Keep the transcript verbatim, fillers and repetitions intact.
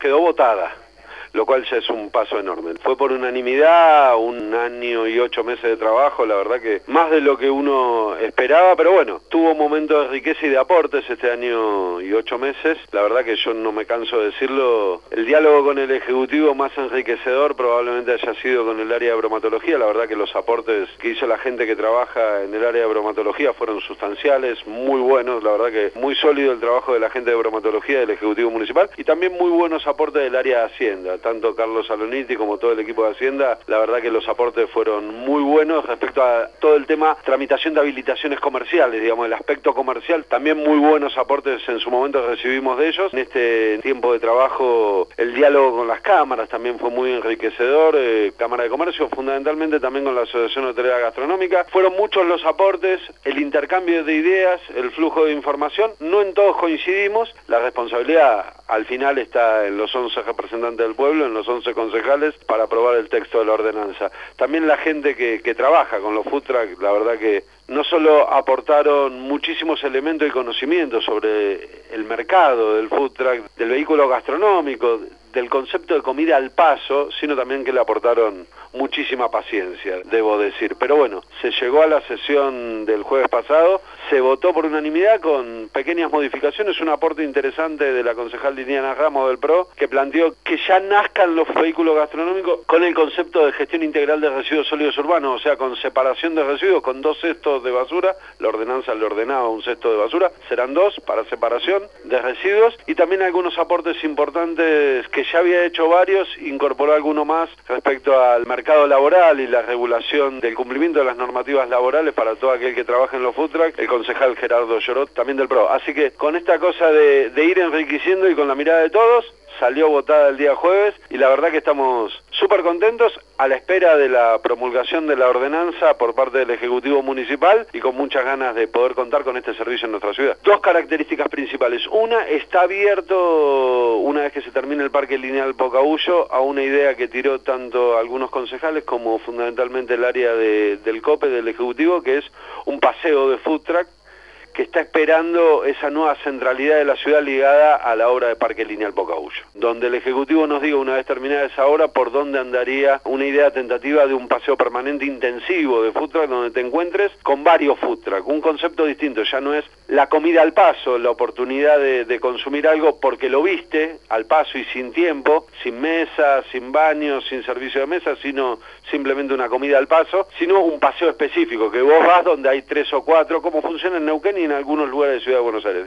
quedó votada, lo cual ya es un paso enorme. Fue por unanimidad, un año y ocho meses de trabajo, la verdad que más de lo que uno esperaba, pero bueno, tuvo momentos de riqueza y de aportes este año y ocho meses. La verdad que yo no me canso de decirlo, el diálogo con el Ejecutivo más enriquecedor probablemente haya sido con el área de bromatología. La verdad que los aportes que hizo la gente que trabaja en el área de bromatología fueron sustanciales, muy buenos, la verdad que muy sólido el trabajo de la gente de bromatología del Ejecutivo Municipal, y también muy buenos aportes del área de Hacienda. Tanto Carlos Saloniti como todo el equipo de Hacienda, la verdad que los aportes fueron muy buenos respecto a todo el tema tramitación de habilitaciones comerciales, digamos, el aspecto comercial, también muy buenos aportes en su momento recibimos de ellos. En este tiempo de trabajo, el diálogo con las cámaras también fue muy enriquecedor, eh, Cámara de Comercio, fundamentalmente también con la Asociación Hotelera Gastronómica. Fueron muchos los aportes, el intercambio de ideas, el flujo de información, no en todos coincidimos, la responsabilidad al final está en los once representantes del pueblo, en los once concejales, para aprobar el texto de la ordenanza. También la gente que, que trabaja con los food trucks, la verdad que no solo aportaron muchísimos elementos y conocimientos sobre el mercado del food truck, del vehículo gastronómico, del concepto de comida al paso, sino también que le aportaron muchísima paciencia, debo decir. Pero bueno, se llegó a la sesión del jueves pasado, se votó por unanimidad con pequeñas modificaciones, un aporte interesante de la concejal Liliana Ramos del P R O, que planteó que ya nazcan los vehículos gastronómicos con el concepto de gestión integral de residuos sólidos urbanos, o sea, con separación de residuos, con dos cestos de basura. La ordenanza le ordenaba un cesto de basura, serán dos para separación de residuos, y también algunos aportes importantes que ya había hecho varios, incorporó alguno más respecto al mercado laboral y la regulación del cumplimiento de las normativas laborales para todo aquel que trabaja en los food trucks, el concejal Gerardo Llorot, también del P R O. Así que con esta cosa de, de ir enriqueciendo y con la mirada de todos, salió votada el día jueves, y la verdad que estamos súper contentos a la espera de la promulgación de la ordenanza por parte del Ejecutivo Municipal, y con muchas ganas de poder contar con este servicio en nuestra ciudad. Dos características principales. Una, está abierto, una vez que se termine el Parque Lineal Bocaullo, a una idea que tiró tanto algunos concejales como fundamentalmente el área de, del COPE, del Ejecutivo, que es un paseo de food truck, que está esperando esa nueva centralidad de la ciudad ligada a la obra de Parque Lineal Bocaullo, donde el Ejecutivo nos diga, una vez terminada esa obra, por dónde andaría una idea tentativa de un paseo permanente intensivo de food truck, donde te encuentres con varios food truck, un concepto distinto. Ya no es la comida al paso, la oportunidad de, de consumir algo porque lo viste al paso y sin tiempo, sin mesa, sin baño, sin servicio de mesa, sino simplemente una comida al paso, sino un paseo específico, que vos vas donde hay tres o cuatro, como funciona en Neuquén y en algunos lugares de Ciudad de Buenos Aires.